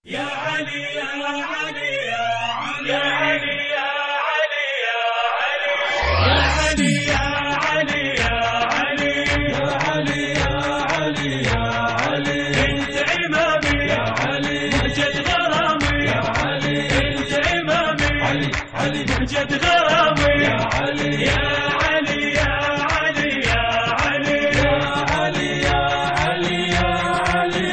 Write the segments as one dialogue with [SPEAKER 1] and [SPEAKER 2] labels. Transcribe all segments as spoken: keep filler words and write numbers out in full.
[SPEAKER 1] يا علي يا علي يا علي يا علي يا علي يا علي يا علي يا علي يا علي يا علي يا علي انت امامي يا علي مهجة غرامي يا علي انت امامي علي علي مهجة غرامي يا علي يا علي يا علي يا علي يا علي يا علي يا علي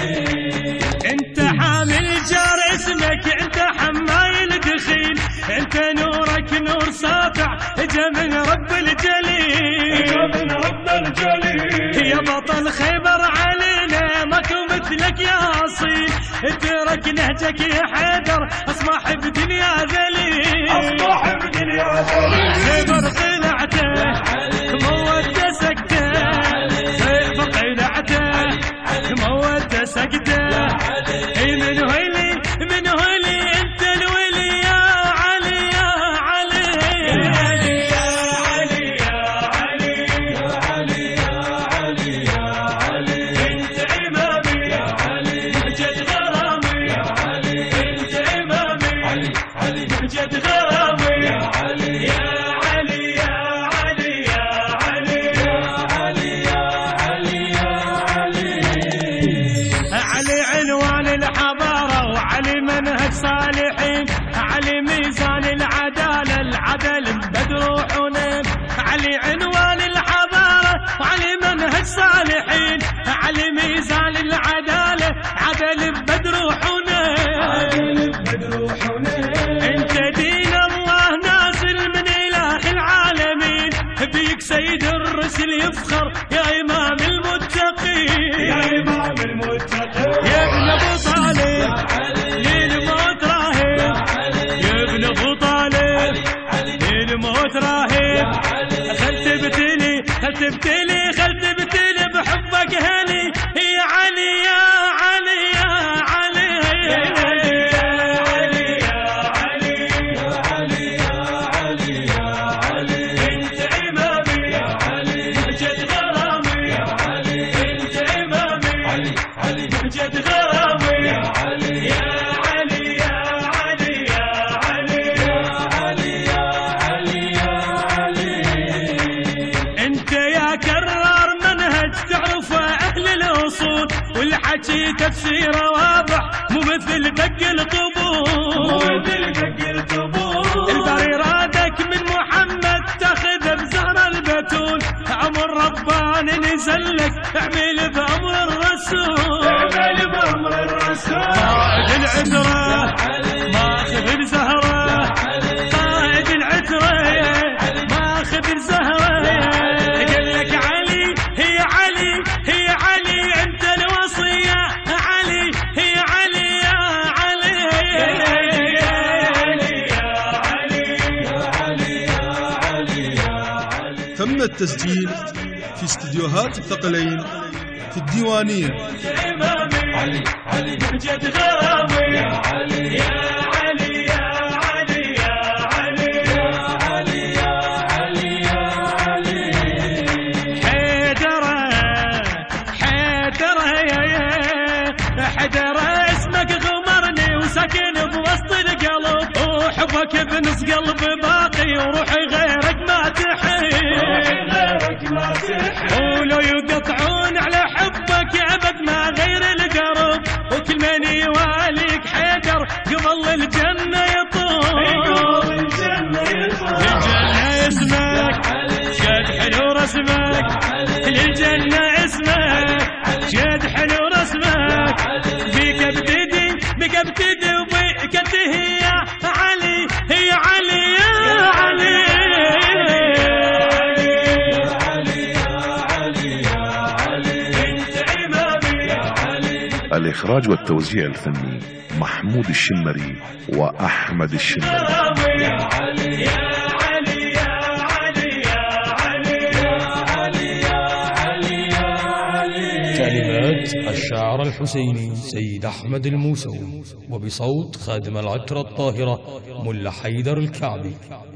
[SPEAKER 1] انت حامل جار اسمك انت حمايل دخيل انت نورك نور ساطع اجا من رب الجليل اجا من رب الجليل يا بطل خيبر علينا ماكو مثلك يا اصيل اترك نهجك يا حيدر اصبح بدنيا ذليل اصبح بدنيا ذليل خيبر قلعته موت سكته خيبر قلعته موت سكته من هولي من هولي انت الولي يا علي يا علي يا علي يا علي يا علي يا علي يا علي انت امامي يا علي مهجة غرامي يا علي انت امامي علي علي مهجة غرامي يا علي يا علي يا علي يا علي يا علي يا علي يا علي علي عنوان الحضارة وعلي منهج صالحين علي ميزان العدالة العدل بدر وحنين علي عنوان الحضارة وعلي منهج صالحين علي ميزان العدالة عدل بدر وحنين انت دين الله نازل من اله العالمين بيك سيد الرسل يفخر يا امام المتقين يا امام المتقين يا ابن ابو طالب للموت راهب يا ابن ابو طالب للموت راهب خلت بتلي خلت بتلي خلت بتلي بحبك هني يا علي يا علي يا علي يا علي يا علي يا علي يا علي يا علي انت امامي يا علي مهجة غرامي يا علي انت امامي علي علي مهجة غرامي يا علي يا علي يا علي يا علي يا علي يا علي يا علي انت يا كرار منهج تعرف اهل الاصول والحكي تفسيره واضح مو مثل دق الطبول مو مثل دق الطبول الباري رادك من محمد تاخذ بزهر البتول امر رباني نزلك اعمل بامر الرسول اعمل بامر الرسول قائد العتره ماخذ بزهره قائد العتره ماخذ بزهره قال لك علي هي علي هي علي انت الوصيه علي هي علي يا علي يا علي يا علي يا علي يا علي يا علي.
[SPEAKER 2] تم التسجيل في استديوهات الثقلين في الديوانية
[SPEAKER 1] علي علي مهجة غرامي يا علي يا علي يا علي يا علي يا علي يا علي يا علي حيدرة حيدرة يا يا حيدرة اسمك غمرني وسكن بوسط القلب وحبك بنص قلب باقي وروحي غيرك ما تحب غيرك ما تحب ولو يقطعون على حبك ابد ما غير القرب وكل من يواليك حيدر قبل الجنة يطول قبل الجنة يطول الجنة اسمك شاد حلو رسمك للجنة اسمك شاد حلو رسمك بيك ابتدي بيك ابتدي وبيك انتهي يا علي هي علي يا علي
[SPEAKER 3] الإخراج والتوزيع الفني محمود الشمري وأحمد الشمري.
[SPEAKER 1] يا علي يا علي يا علي يا علي يا علي يا علي يا علي.
[SPEAKER 4] كلمات الشاعر الحسيني سيد أحمد الموسوي وبصوت خادم العترة الطاهرة ملا حيدر الكعبي.